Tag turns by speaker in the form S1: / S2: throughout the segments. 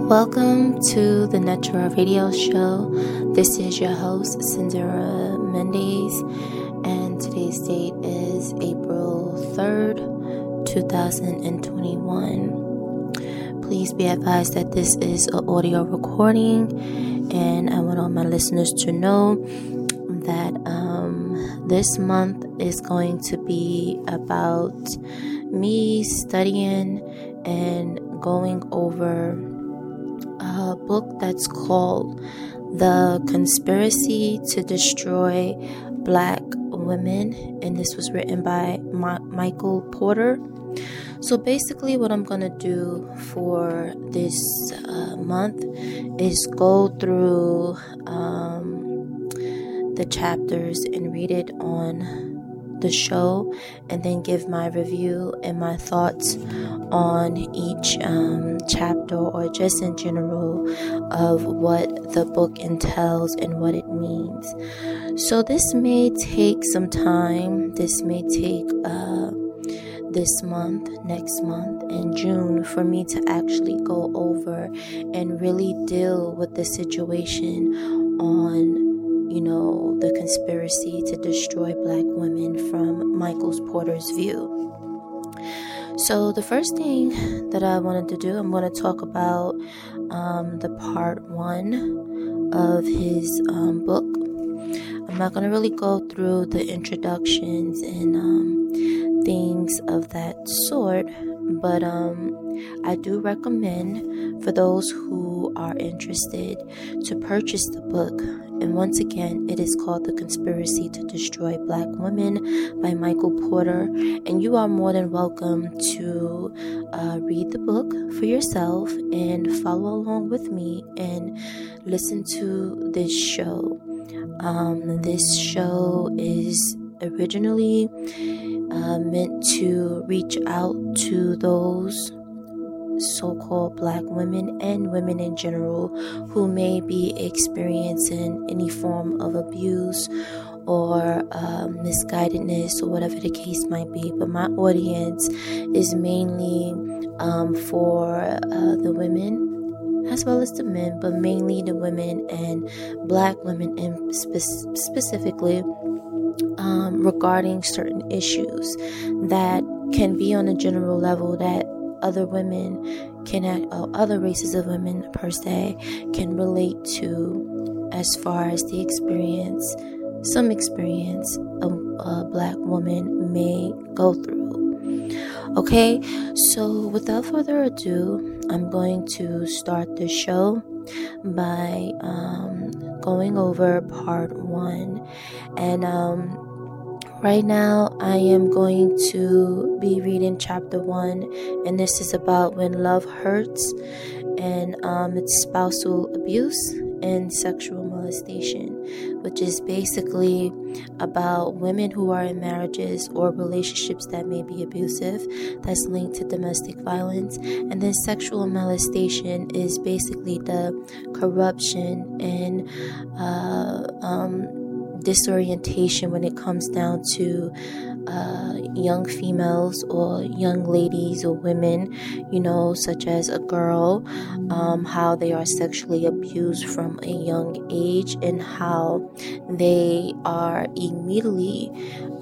S1: Welcome to the Natura Radio Show. This is your host, Cindera Mendez, and today's date is April 3rd, 2021. Please be advised that this is an audio recording, and I want all my listeners to know that this month is going to be about me studying and going over a book that's called The Conspiracy to Destroy Black Women, and this was written by Michael Porter. So basically what I'm going to do for this month is go through the chapters and read it on the show, and then give my review and my thoughts on each chapter, or just in general of what the book entails and what it means. So this may take some time. This may take this month, next month, and June for me to actually go over and really deal with the situation on the conspiracy to destroy Black women from Michael Porter's view. So the first thing that I wanted to do, I'm going to talk about the part 1 of his book. I'm not going to really go through the introductions and things of that sort, but I do recommend for those who are interested to purchase the book. And once again, it is called The Conspiracy to Destroy Black Women by Michael Porter. And you are more than welcome to read the book for yourself and follow along with me and listen to this show. This show is originally meant to reach out to those so-called Black women and women in general who may be experiencing any form of abuse or misguidedness or whatever the case might be. But my audience is mainly for the women as well as the men, but mainly the women and Black women, and specifically regarding certain issues that can be on a general level that other women other races of women per se can relate to, as far as the some experience a Black woman may go through. Okay, so without further ado, I'm going to start the show by going over part 1, and right now, I am going to be reading chapter 1, and this is about when love hurts, and it's spousal abuse and sexual molestation, which is basically about women who are in marriages or relationships that may be abusive, that's linked to domestic violence. And then sexual molestation is basically the corruption and disorientation when it comes down to young females or young ladies or women, such as a girl, how they are sexually abused from a young age, and how they are immediately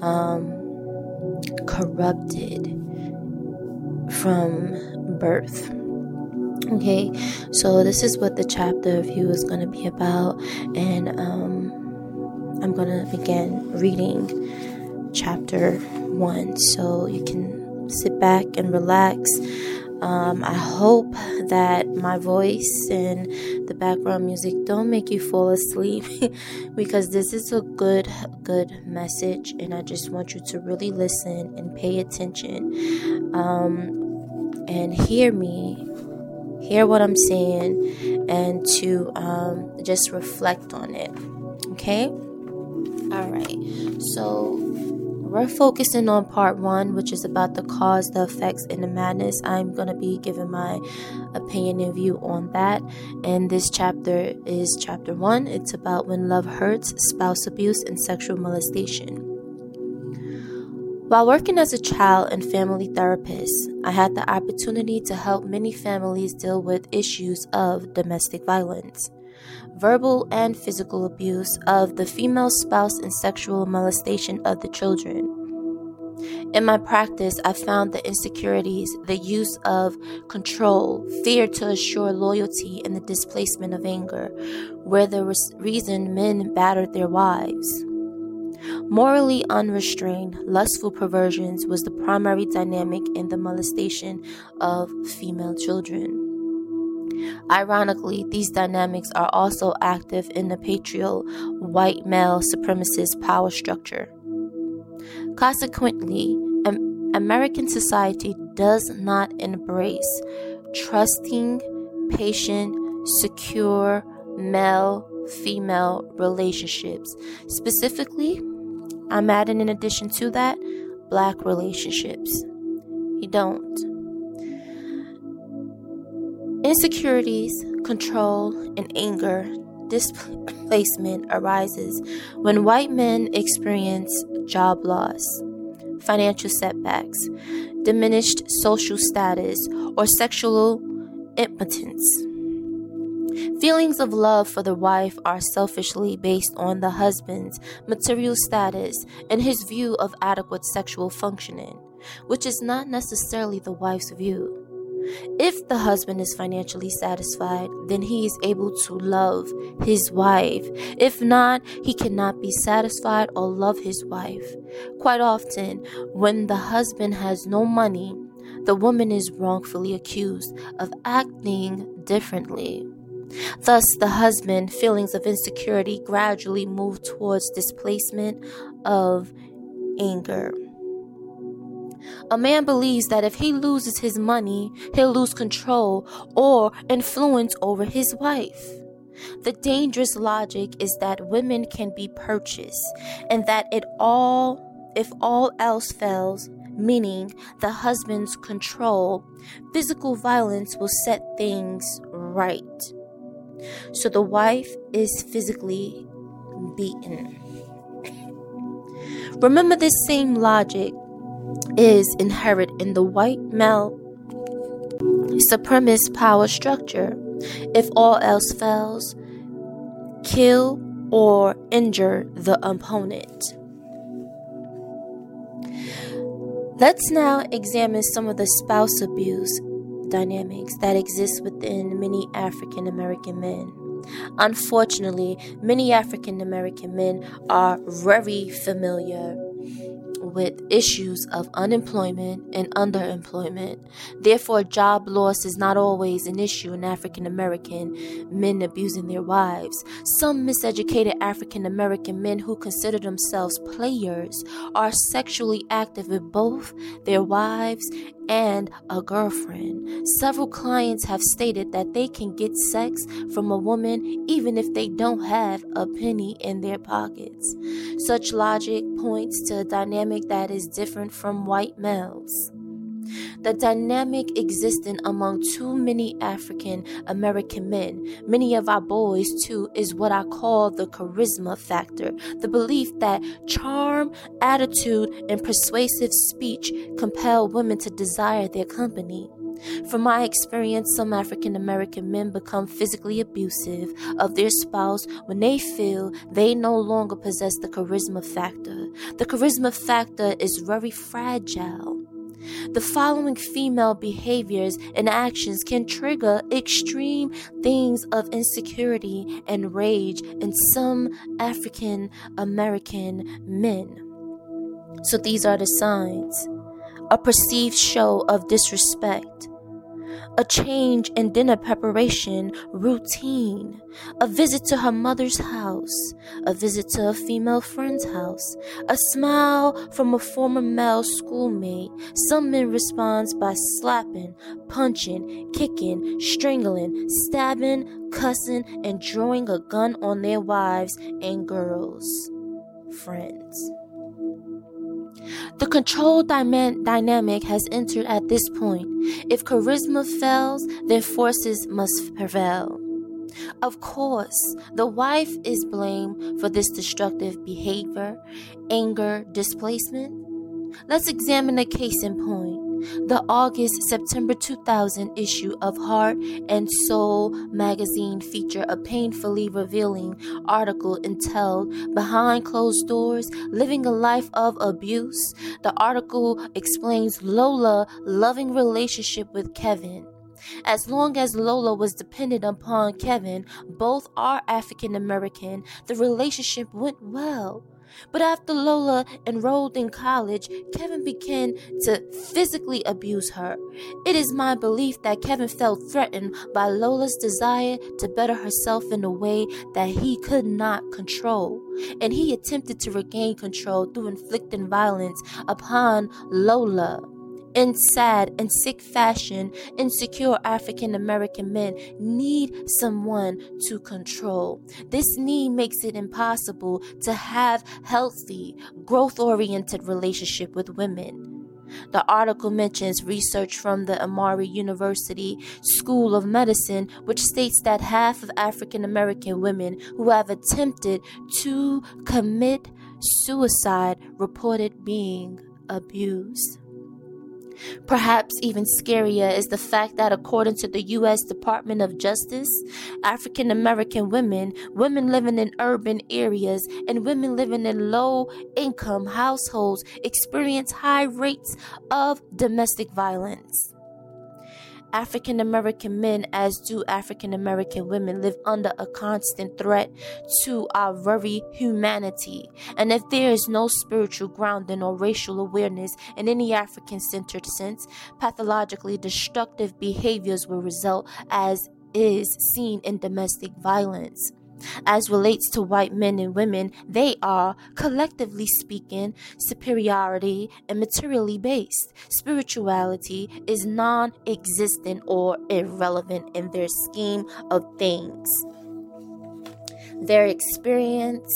S1: corrupted from birth. Okay, so this is what the chapter review is going to be about, and I'm going to begin reading chapter 1, so you can sit back and relax. I hope that my voice and the background music don't make you fall asleep because this is a good message, and I just want you to really listen and pay attention and hear what I'm saying, and to just reflect on it. Okay? Alright, so we're focusing on part 1, which is about the cause, the effects, and the madness. I'm going to be giving my opinion and view on that. And this chapter is chapter 1. It's about when love hurts, spouse abuse, and sexual molestation. While working as a child and family therapist, I had the opportunity to help many families deal with issues of domestic violence, verbal and physical abuse of the female spouse, and sexual molestation of the children. In my practice, I found the insecurities, the use of control, fear to assure loyalty, and the displacement of anger were the reason men battered their wives. Morally unrestrained, lustful perversions was the primary dynamic in the molestation of female children. Ironically, these dynamics are also active in the patriarchal, white male supremacist power structure. Consequently, American society does not embrace trusting, patient, secure male-female relationships. Specifically, I'm adding in addition to that, black relationships. You don't. Insecurities, control, and anger displacement arises when white men experience job loss, financial setbacks, diminished social status, or sexual impotence. Feelings of love for the wife are selfishly based on the husband's material status and his view of adequate sexual functioning, which is not necessarily the wife's view. If the husband is financially satisfied, then he is able to love his wife. If not, he cannot be satisfied or love his wife. Quite often, when the husband has no money, the woman is wrongfully accused of acting differently. Thus, the husband, feelings of insecurity gradually move towards displacement of anger. A man believes that if he loses his money, he'll lose control or influence over his wife. The dangerous logic is that women can be purchased, and that if all else fails, meaning the husband's control, physical violence will set things right. So the wife is physically beaten. Remember, this same logic is inherent in the white male supremacist power structure. If all else fails, kill or injure the opponent. Let's now examine some of the spouse abuse dynamics that exist within many African American men. Unfortunately, many African American men are very familiar with issues of unemployment and underemployment. Therefore, job loss is not always an issue in African American men abusing their wives. Some miseducated African American men who consider themselves players are sexually active with both their wives and a girlfriend. Several clients have stated that they can get sex from a woman even if they don't have a penny in their pockets. Such logic points to a dynamic that is different from white males. The dynamic existing among too many African American men, many of our boys too, is what I call the charisma factor. The belief that charm, attitude, and persuasive speech compel women to desire their company. From my experience, some African American men become physically abusive of their spouse when they feel they no longer possess the charisma factor. The charisma factor is very fragile. The following female behaviors and actions can trigger extreme things of insecurity and rage in some African American men. So these are the signs. A perceived show of disrespect, a change in dinner preparation routine, a visit to her mother's house, a visit to a female friend's house, a smile from a former male schoolmate. Some men respond by slapping, punching, kicking, strangling, stabbing, cussing, and drawing a gun on their wives and girls' friends. The control dynamic has entered at this point. If charisma fails, then forces must prevail. Of course, the wife is blamed for this destructive behavior, anger, displacement. Let's examine a case in point. The August-September 2000 issue of Heart and Soul magazine featured a painfully revealing article entitled "Behind Closed Doors: Living a Life of Abuse." The article explains Lola's loving relationship with Kevin. As long as Lola was dependent upon Kevin, both are African American, the relationship went well. But after Lola enrolled in college, Kevin began to physically abuse her. It is my belief that Kevin felt threatened by Lola's desire to better herself in a way that he could not control, and he attempted to regain control through inflicting violence upon Lola. In sad and sick fashion, insecure African American men need someone to control. This need makes it impossible to have healthy, growth-oriented relationship with women. The article mentions research from the Emory University School of Medicine, which states that half of African American women who have attempted to commit suicide reported being abused. Perhaps even scarier is the fact that according to the U.S. Department of Justice, African American women living in urban areas, and women living in low-income households experience high rates of domestic violence. African American men, as do African American women, live under a constant threat to our very humanity. And if there is no spiritual grounding or racial awareness in any African-centered sense, pathologically destructive behaviors will result, as is seen in domestic violence. As relates to white men and women, they are, collectively speaking, superiority and materially based. Spirituality is non-existent or irrelevant in their scheme of things. Their existence,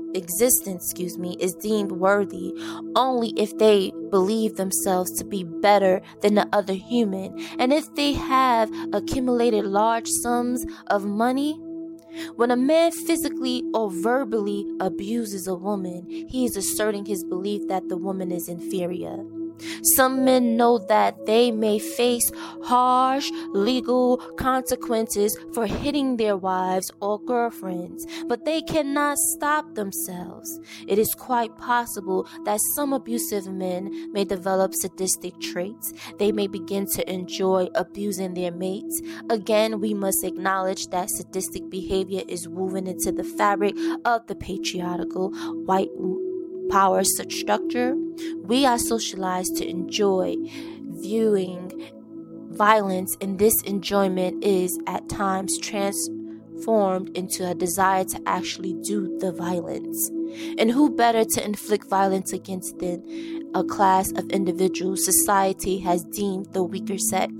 S1: is deemed worthy only if they believe themselves to be better than the other human, and if they have accumulated large sums of money. When a man physically or verbally abuses a woman, he is asserting his belief that the woman is inferior. Some men know that they may face harsh legal consequences for hitting their wives or girlfriends, but they cannot stop themselves. It is quite possible that some abusive men may develop sadistic traits. They may begin to enjoy abusing their mates. Again, we must acknowledge that sadistic behavior is woven into the fabric of the patriarchal white power structure. We are socialized to enjoy viewing violence, and this enjoyment is at times transformed into a desire to actually do the violence. And who better to inflict violence against than a class of individuals society has deemed the weaker sex?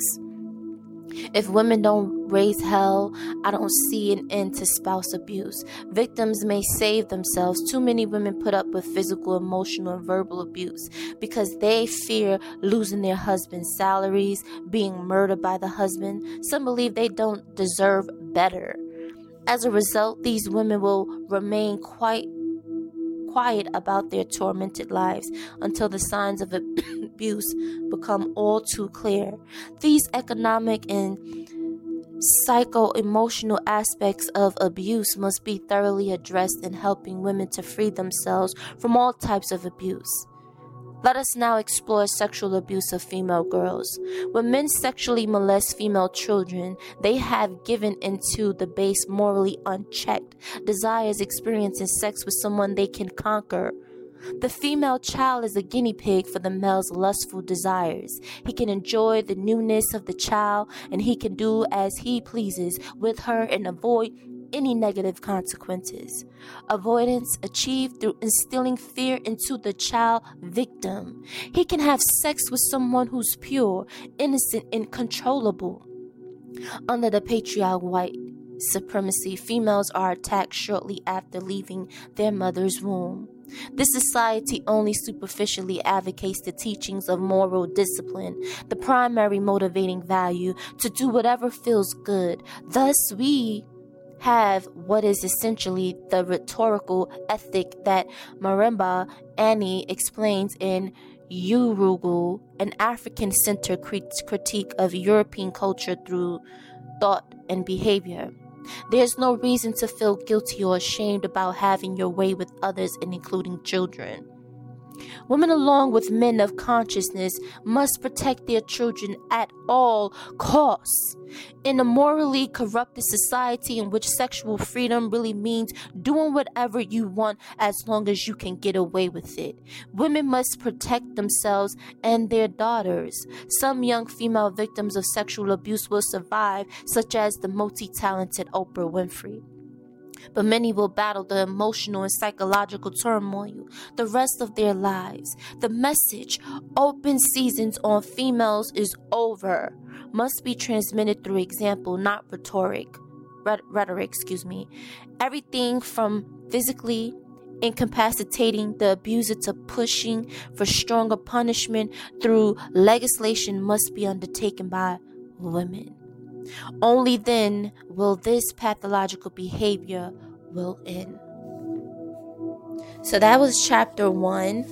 S1: If women don't raise hell, I don't see an end to spouse abuse. Victims may save themselves. Too many women put up with physical, emotional, and verbal abuse because they fear losing their husband's salaries, being murdered by the husband. Some believe they don't deserve better. As a result, these women will remain quiet about their tormented lives until the signs of abuse become all too clear. These economic and psycho-emotional aspects of abuse must be thoroughly addressed in helping women to free themselves from all types of abuse. Let us now explore sexual abuse of female girls. When men sexually molest female children, they have given into the base, morally unchecked desires, experiencing sex with someone they can conquer. The female child is a guinea pig for the male's lustful desires. He can enjoy the newness of the child, and he can do as he pleases with her and avoid any negative consequences. Avoidance achieved through instilling fear into the child victim. He can have sex with someone who's pure, innocent, and controllable. Under the patriarchal white supremacy, females are attacked shortly after leaving their mother's womb. This society only superficially advocates the teachings of moral discipline, the primary motivating value to do whatever feels good. Thus, we have what is essentially the rhetorical ethic that Marimba Annie explains in Urugu, an African-centered critique of European culture through thought and behavior. There's no reason to feel guilty or ashamed about having your way with others and including children. Women, along with men of consciousness, must protect their children at all costs. In a morally corrupted society in which sexual freedom really means doing whatever you want as long as you can get away with it, women must protect themselves and their daughters. Some young female victims of sexual abuse will survive, such as the multi-talented Oprah Winfrey. But many will battle the emotional and psychological turmoil the rest of their lives. The message, open seasons on females is over, must be transmitted through example, not rhetoric. Everything from physically incapacitating the abuser to pushing for stronger punishment through legislation must be undertaken by women. Only then will this pathological behavior will end. So that was chapter 1.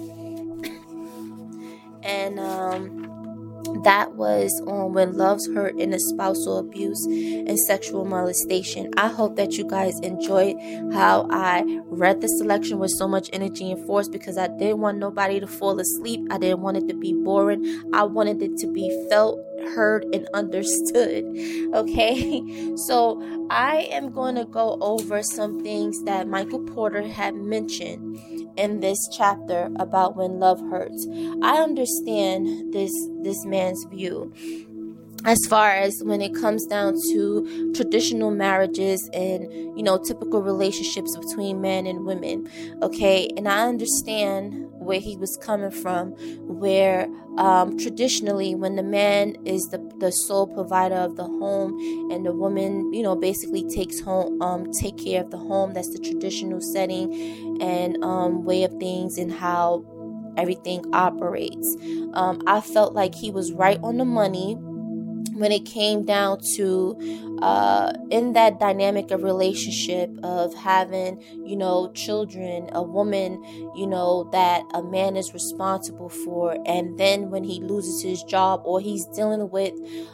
S1: And that was on when love's hurt in a spousal abuse and sexual molestation. I hope that you guys enjoyed how I read the selection with so much energy and force, because I didn't want nobody to fall asleep. I didn't want it to be boring. I wanted it to be felt, heard, and understood. Okay, so I am going to go over some things that Michael Porter had mentioned in this chapter about when love hurts. I understand this man's view as far as when it comes down to traditional marriages and, typical relationships between men and women. Okay, and I understand where he was coming from, where traditionally when the man is the sole provider of the home and the woman, basically take care of the home. That's the traditional setting and way of things and how everything operates. I felt like he was right on the money when it came down to in that dynamic of relationship of having, children, a woman, that a man is responsible for. And then when he loses his job or he's dealing with,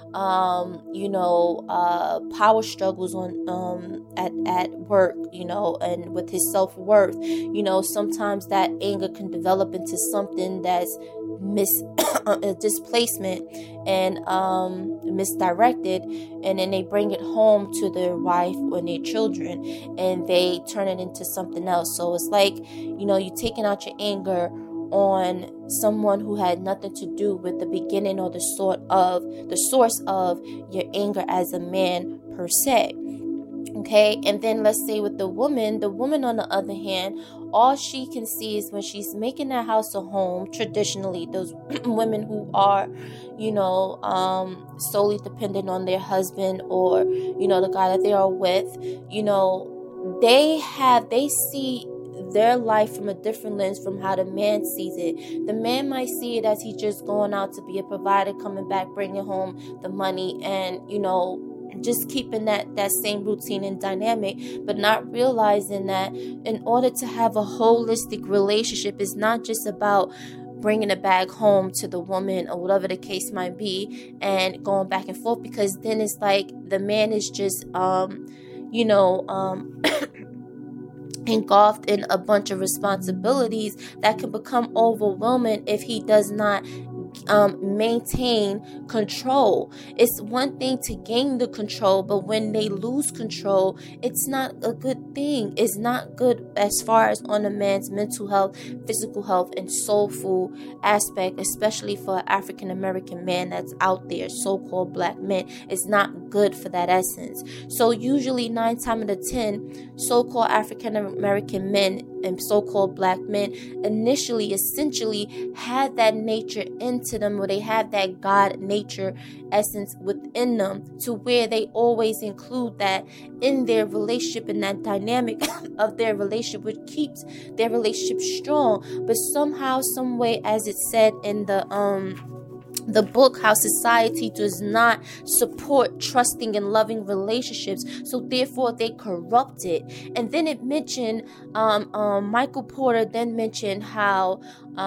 S1: power struggles on at work, and with his self-worth, sometimes that anger can develop into something that's displacement and misdirected, and then they bring it home to their wife or their children and they turn it into something else. So it's like, you're taking out your anger on someone who had nothing to do with the beginning or the source of your anger as a man per se. Okay, and then let's say with the woman on the other hand, all she can see is when she's making that house a home. Traditionally, those women who are, solely dependent on their husband or, the guy that they are with, they see their life from a different lens from how the man sees it. The man might see it as he's just going out to be a provider, coming back, bringing home the money, and, just keeping that same routine and dynamic, but not realizing that in order to have a holistic relationship, it's not just about bringing a bag home to the woman or whatever the case might be and going back and forth, because then it's like the man is just engulfed in a bunch of responsibilities that can become overwhelming if he does not maintain control. It's one thing to gain the control, but when they lose control, it's not a good thing. It's not good as far as on a man's mental health, physical health, and soulful aspect, especially for an African American man that's out there, so-called black men. It's not good for that essence. So usually 9 times out of 10, so-called African American men and so-called black men essentially had that nature into them, where they have that God nature essence within them, to where they always include that in their relationship and that dynamic of their relationship, which keeps their relationship strong. But somehow, some way, as it said in the the book how society does not support trusting and loving relationships, so therefore they corrupt it. And then it mentioned Michael Porter then mentioned how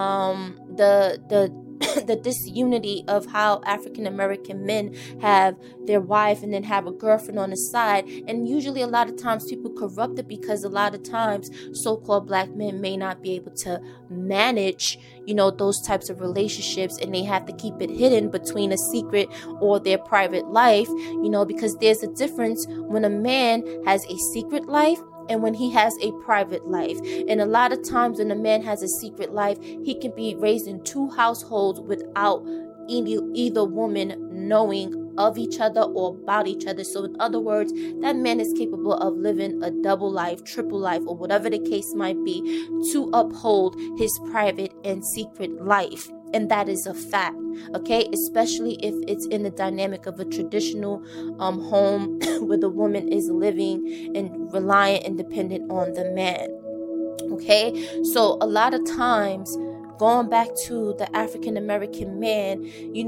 S1: the the disunity of how African American men have their wife and then have a girlfriend on the side. And usually a lot of times people corrupt it because a lot of times so-called black men may not be able to manage, those types of relationships, and they have to keep it hidden between a secret or their private life, because there's a difference when a man has a secret life and when he has a private life. And a lot of times when a man has a secret life, he can be raised in two households without either woman knowing of each other or about each other. So in other words, that man is capable of living a double life, triple life, or whatever the case might be, to uphold his private and secret life. And that is a fact, okay? Especially if it's in the dynamic of a traditional home where the woman is living and reliant and dependent on the man, okay? So a lot of times, going back to the African American man,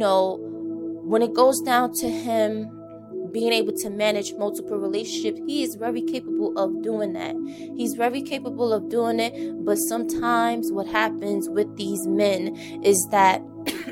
S1: when it goes down to him being able to manage multiple relationships, he is very capable of doing that. He's very capable of doing it, but sometimes what happens with these men is that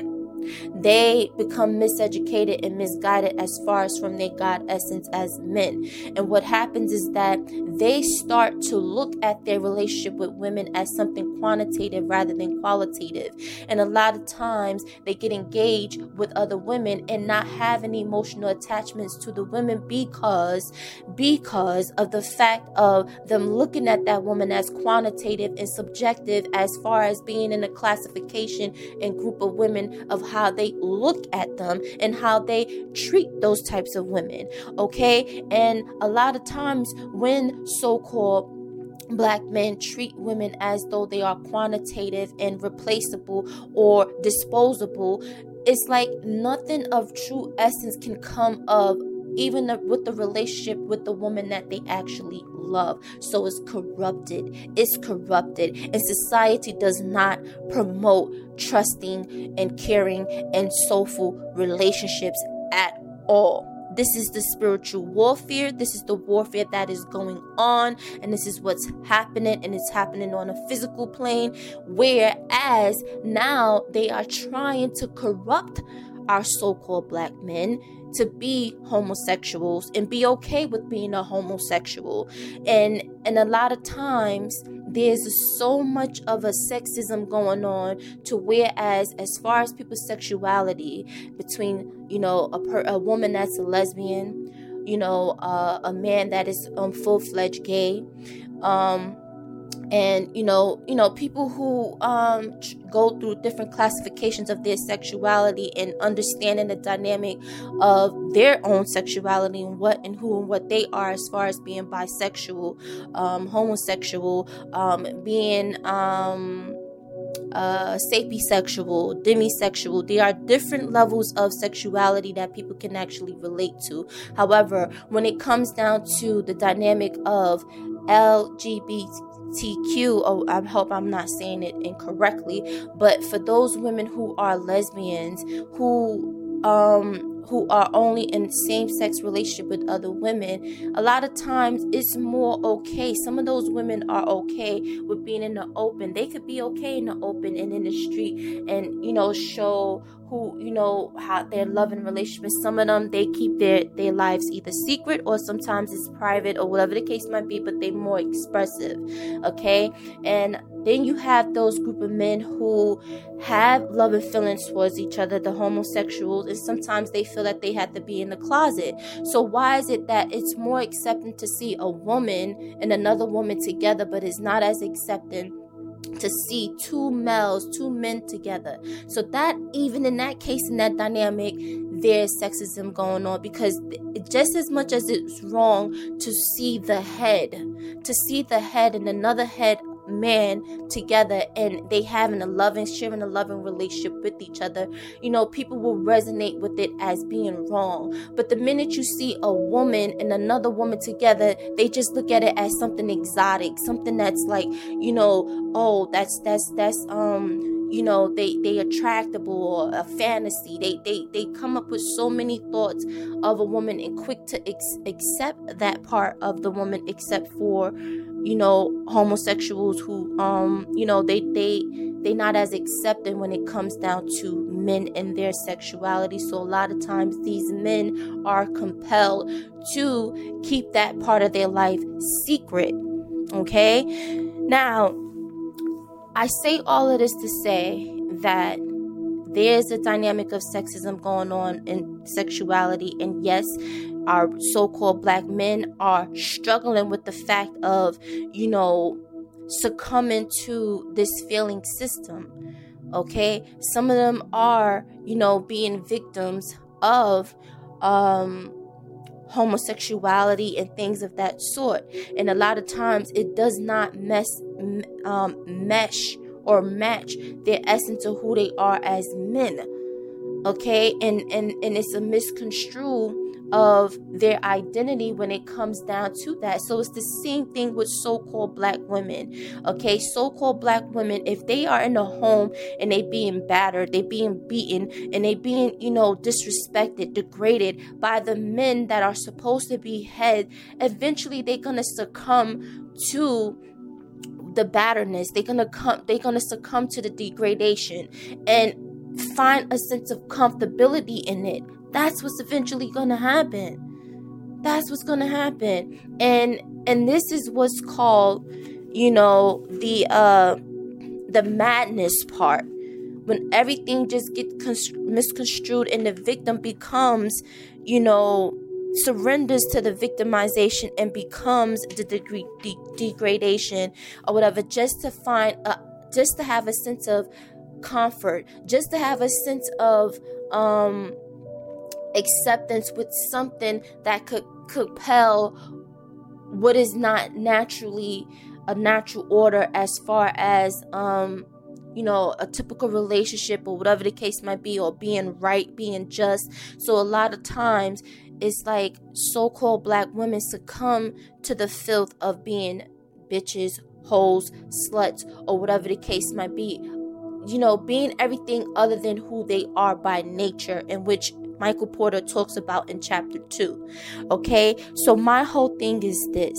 S1: they become miseducated and misguided as far as from their God essence as men. And what happens is that they start to look at their relationship with women as something quantitative rather than qualitative. And a lot of times they get engaged with other women and not have any emotional attachments to the women because of the fact of them looking at that woman as quantitative and subjective as far as being in a classification and group of women of how they look at them and how they treat those types of women, okay? And a lot of times when so-called black men treat women as though they are quantitative and replaceable or disposable, it's like nothing of true essence can come of even with the relationship with the woman that they actually love. So it's corrupted. And society does not promote trusting and caring and soulful relationships at all. This is the spiritual warfare. This is the warfare that is going on. And this is what's happening. And it's happening on a physical plane. Whereas now they are trying to corrupt our so-called black men to be homosexuals and be okay with being a homosexual. And a lot of times there's so much of a sexism going on to whereas as far as people's sexuality between, a woman that's a lesbian, a man that is full-fledged gay, and people who go through different classifications of their sexuality and understanding the dynamic of their own sexuality and what they are as far as being bisexual, homosexual, being sapiosexual, demisexual. There are different levels of sexuality that people can actually relate to. However, when it comes down to the dynamic of LGBTQ, I hope I'm not saying it incorrectly, but for those women who are lesbians, who are only in same-sex relationship with other women, a lot of times it's more okay. Some of those women are okay with being in the open. They could be okay in the open and in the street and, show who, how they're loving relationships. Some of them, they keep their lives either secret or sometimes it's private or whatever the case might be, but they're more expressive, okay? And then you have those group of men who have love and feelings towards each other, the homosexuals, and sometimes they feel that they have to be in the closet. So why is it that it's more accepting to see a woman and another woman together, but it's not as accepting to see two men together? So that even in that case, in that dynamic, there's sexism going on, because just as much as it's wrong to see the head and another head man together and they sharing a loving relationship with each other, people will resonate with it as being wrong. But the minute you see a woman and another woman together, they just look at it as something exotic, something that's like, they attractable or a fantasy. They come up with so many thoughts of a woman and quick to accept that part of the woman, except for homosexuals who they not as accepting when it comes down to men and their sexuality. So a lot of times these men are compelled to keep that part of their life secret. Okay, now I say all of this to say that there's a dynamic of sexism going on in sexuality, and yes, our so-called black men are struggling with the fact of succumbing to this feeling system. Okay, some of them are being victims of homosexuality and things of that sort, and a lot of times it does not mesh or match their essence of who they are as men. Okay, and it's a misconstrue of their identity when it comes down to that. So it's the same thing with so-called black women. Okay, so-called black women, if they are in a home and they being battered, they being beaten, and they being disrespected, degraded by the men that are supposed to be head, eventually they're gonna succumb to the batterness. They're gonna succumb to the degradation and find a sense of comfortability in it. That's what's eventually gonna happen. That's what's gonna happen. And this is what's called, the madness part. When everything just gets misconstrued and the victim becomes, surrenders to the victimization and becomes the degradation or whatever, just to have a sense of comfort, just to have a sense of acceptance with something that could compel what is not naturally a natural order, as far as a typical relationship or whatever the case might be, or being right, being just. So a lot of times it's like so-called black women succumb to the filth of being bitches, hoes, sluts, or whatever the case might be, being everything other than who they are by nature, in which Michael Porter talks about in chapter 2. Okay, so my whole thing is this.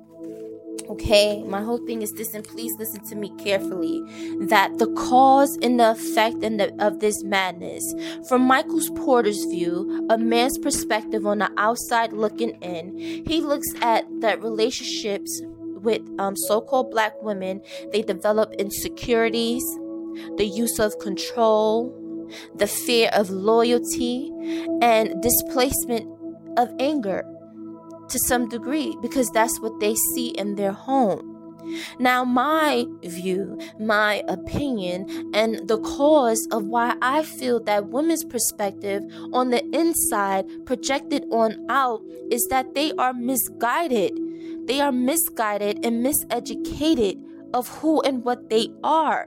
S1: Okay, my whole thing is this, and please listen to me carefully, that the cause and the effect of this madness, from Michael Porter's view, a man's perspective on the outside looking in, he looks at that relationships with so-called black women, they develop insecurities, the use of control, the fear of loyalty, and displacement of anger to some degree, because that's what they see in their home. Now, my view, my opinion, and the cause of why I feel that women's perspective on the inside projected on out is that they are misguided. They are misguided and miseducated of who and what they are.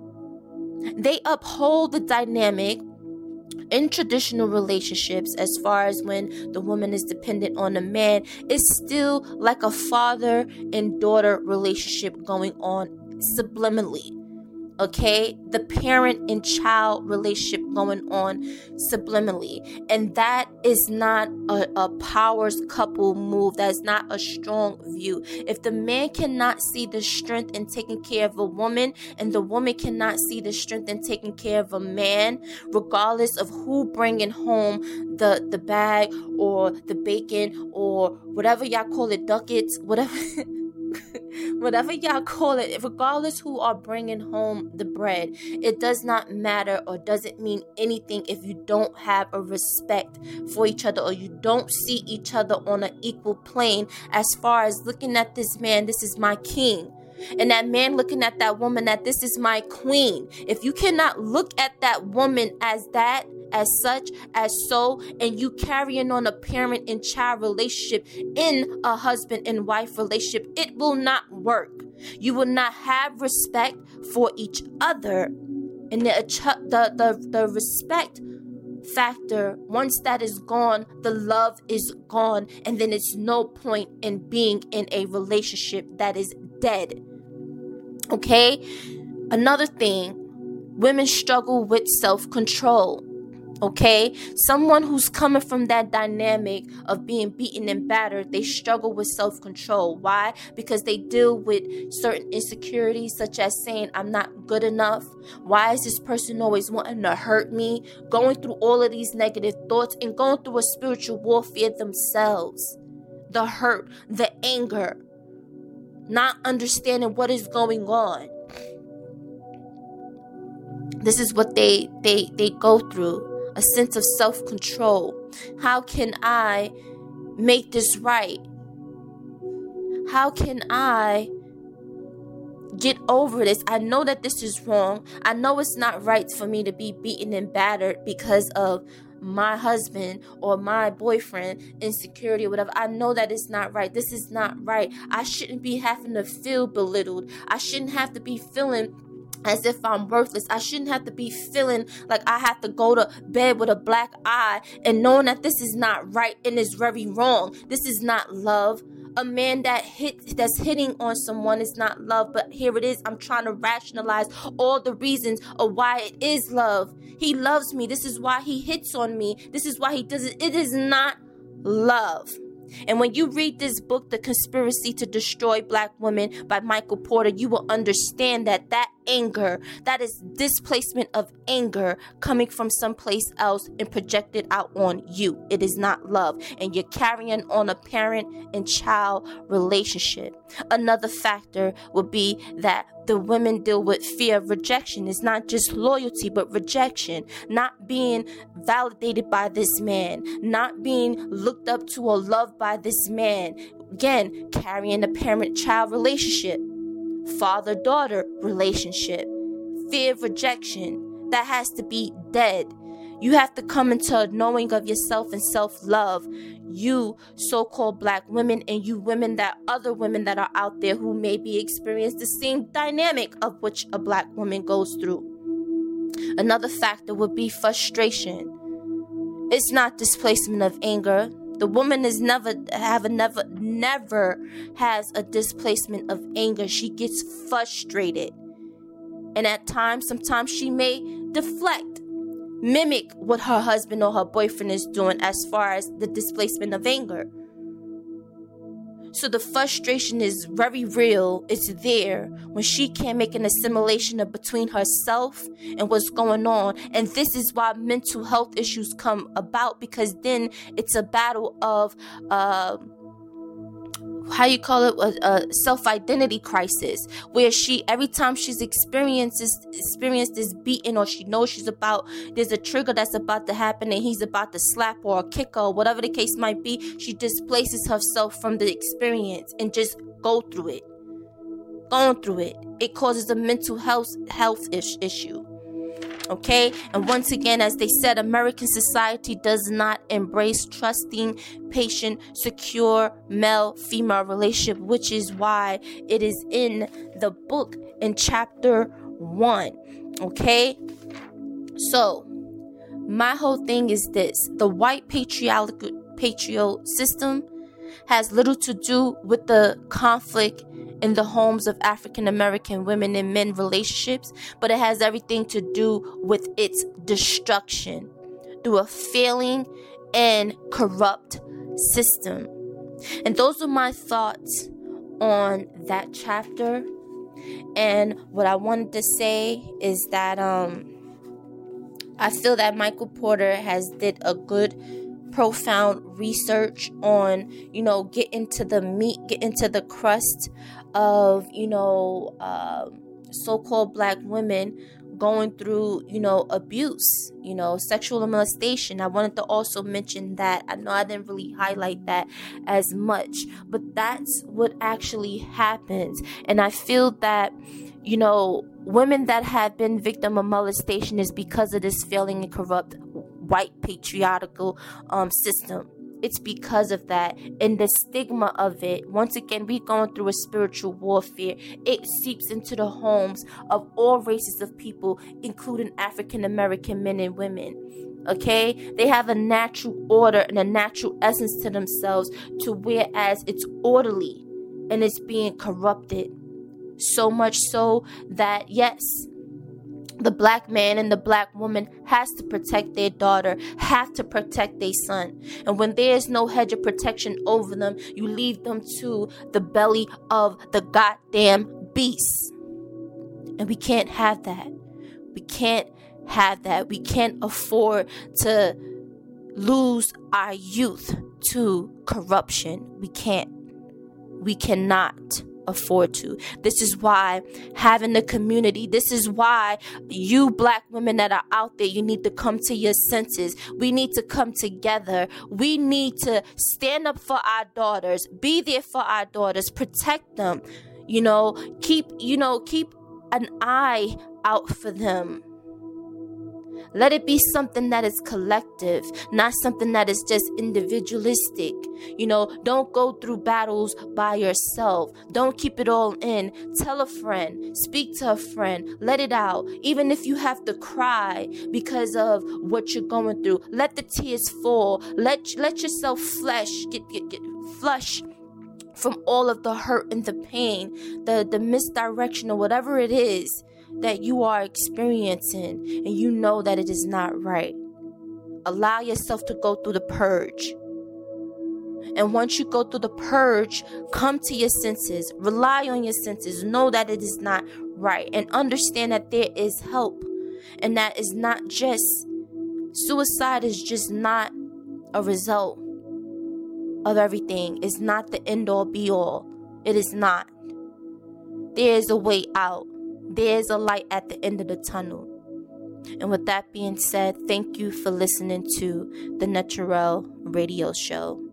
S1: They uphold the dynamic in traditional relationships, as far as when the woman is dependent on the man, it's still like a father and daughter relationship going on subliminally. Okay, the parent and child relationship going on subliminally, and that is not a powers couple move. That is not a strong view. If the man cannot see the strength in taking care of a woman, and the woman cannot see the strength in taking care of a man, regardless of who bringing home the bag or the bacon or whatever y'all call it, ducats, whatever. Whatever y'all call it, regardless who are bringing home the bread, it does not matter or doesn't mean anything if you don't have a respect for each other, or you don't see each other on an equal plane, as far as looking at this man, this is my king, and that man looking at that woman, that this is my queen. If you cannot look at that woman as that, as such, as so, and you carrying on a parent and child relationship in a husband and wife relationship, it will not work. You will not have respect for each other, and the respect factor, once that is gone, the love is gone, and then it's no point in being in a relationship that is dead. Okay, another thing, Women struggle with self-control. Okay, someone who's coming from that dynamic of being beaten and battered, they struggle with self-control. Why? Because they deal with certain insecurities, such as saying, I'm not good enough. Why is this person always wanting to hurt me? Going through all of these negative thoughts and going through a spiritual warfare themselves. The hurt, the anger, not understanding what is going on. This is what they go through. A sense of self-control. How can I make this right? How can I get over this? I know that this is wrong. I know it's not right for me to be beaten and battered because of my husband or my boyfriend, insecurity or whatever. I know that it's not right. This is not right. I shouldn't be having to feel belittled. I shouldn't have to be feeling as if I'm worthless. I shouldn't have to be feeling like I have to go to bed with a black eye and knowing that this is not right and is very wrong. This is not love. A man that's hitting on someone is not love, but here it is. I'm trying to rationalize all the reasons of why it is love. He loves me. This is why he hits on me. This is why he does it. It is not love. And when you read this book, The Conspiracy to Destroy Black Women by Michael Porter, you will understand that anger, that is displacement of anger coming from someplace else and projected out on you. It is not love. And you're carrying on a parent and child relationship. Another factor would be that the women deal with fear of rejection. It's not just loyalty, but rejection. Not being validated by this man. Not being looked up to or loved by this man. Again, carrying a parent-child relationship. Father-daughter relationship. Fear of rejection. That has to be dead. You have to come into a knowing of yourself and self-love. You so-called black women and you women that other women that are out there who maybe experience the same dynamic of which a black woman goes through. Another factor would be frustration. It's not displacement of anger. The woman is never has a displacement of anger. She gets frustrated. And at times, sometimes she may deflect, mimic what her husband or her boyfriend is doing as far as the displacement of anger. So the frustration is very real. It's there when she can't make an assimilation of between herself and what's going on. And this is why mental health issues come about, because then it's a battle of a self-identity crisis, where she, every time she's experienced this beating, or she knows there's a trigger that's about to happen and he's about to slap or kick her or whatever the case might be, she displaces herself from the experience and just going through it. It causes a mental health issue. Okay, and once again, as they said, American society does not embrace trusting, patient, secure male-female relationship, which is why it is in the book in chapter 1. Okay, so my whole thing is this: the white patriarchal system has little to do with the conflict in the homes of African American women and men relationships, but it has everything to do with its destruction through a failing and corrupt system. And those are my thoughts on that chapter. And what I wanted to say is that I feel that Michael Porter has did a good, profound research on, get into the meat, get into the crust of, so-called black women going through, abuse, sexual molestation. I wanted to also mention that. I know I didn't really highlight that as much, but that's what actually happens. And I feel that, women that have been victim of molestation is because of this failing and corrupt white patriarchal system. It's because of that, and the stigma of it. Once again, we're going through a spiritual warfare. It seeps into the homes of all races of people, including African American men and women. Okay, they have a natural order and a natural essence to themselves, to whereas it's orderly and it's being corrupted. So much so that, yes, The black man and the black woman has to protect their daughter, have to protect their son. And when there is no hedge of protection over them, you leave them to the belly of the goddamn beast. And we can't have that. We can't have that. We can't afford to lose our youth to corruption. We can't. We cannot afford to. This is why having the community, this is why you black women that are out there, you need to come to your senses. We need to come together. We need to stand up for our daughters, be there for our daughters, protect them, keep an eye out for them. Let it be something that is collective, not something that is just individualistic. Don't go through battles by yourself. Don't keep it all in. Tell a friend, speak to a friend, let it out. Even if you have to cry because of what you're going through, let the tears fall. Let yourself get flush from all of the hurt and the pain, the misdirection or whatever it is that you are experiencing, and you know that it is not right. Allow yourself to go through the purge. And once you go through the purge, come to your senses. Rely on your senses. Know that it is not right. And understand that there is help. And that is not just, suicide is just not a result of everything. It's not the end all be all. It is not. There is a way out. There's a light at the end of the tunnel. And with that being said, thank you for listening to the Naturel Radio Show.